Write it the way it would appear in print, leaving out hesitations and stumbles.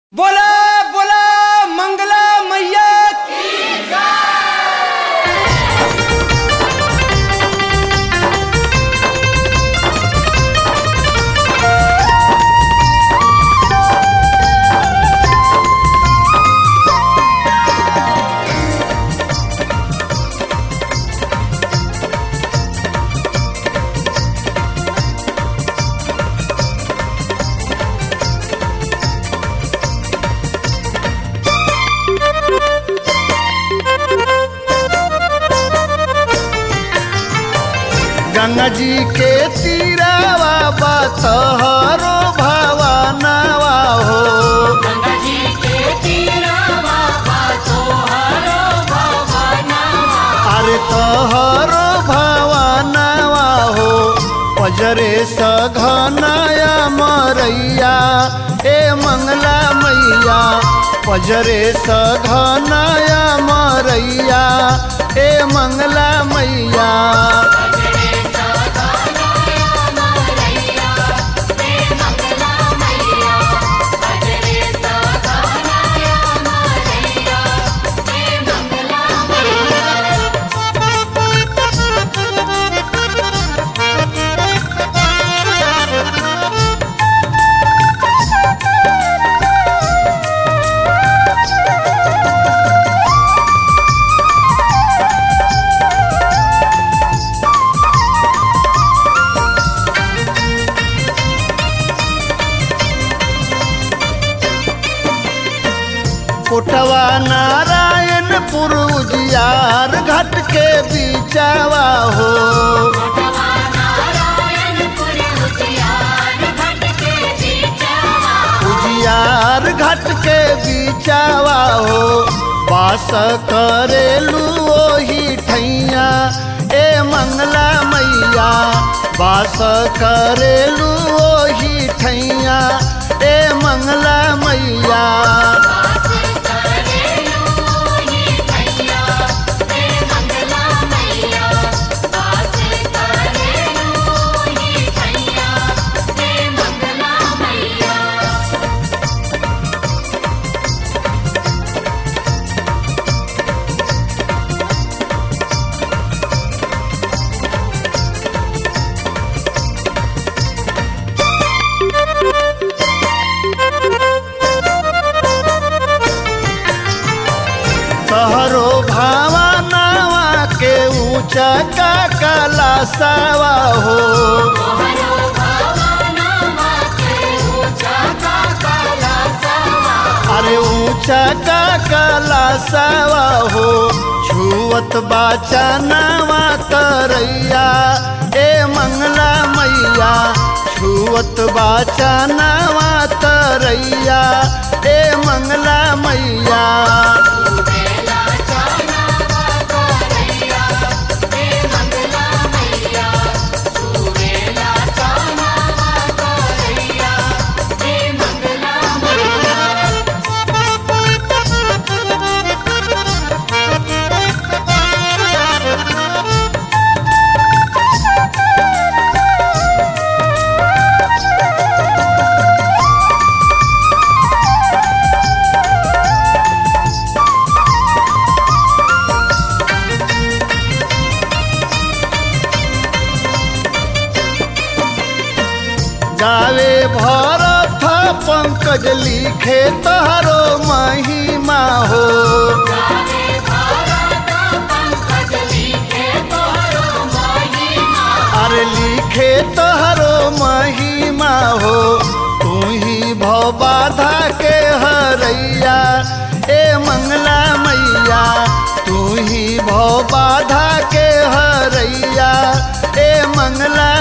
बोला बोला मंगला मैया की गंगा जी के तीरावा बतहरो भवानवा हो। गंगा जी के तीरावा तोहरो भवानवा। अरे तोहरो भवानवा हो पजरे सघनाया मरैया ए मंगला मैया पजरे सघनाया मरैया ए मंगला मैया। कोटवा नारायणपुर उजियार घाट के बीचावा हो। उजियार घाट के बीचावा हो वास करेलू ओही ठैया ए मंगला मैया वास करेलू ओही ठैया ए मंगला मैया। तहरो भावनावा के ऊंचा का कलासावा हो। अरे ऊंचा का कलासावा हो छुअत बाचनावा तरैया ए मंगला मैया छुअत बाचनावा तरैया ए मंगला मैया। गावे भरत पंकज लिखे तहरो महिमा हो। अरे लिखे तहरो महिमा हो तू ही भव बाधा के हरैया ए मंगला मैया तू ही भव बाधा के हरैया ए मंगला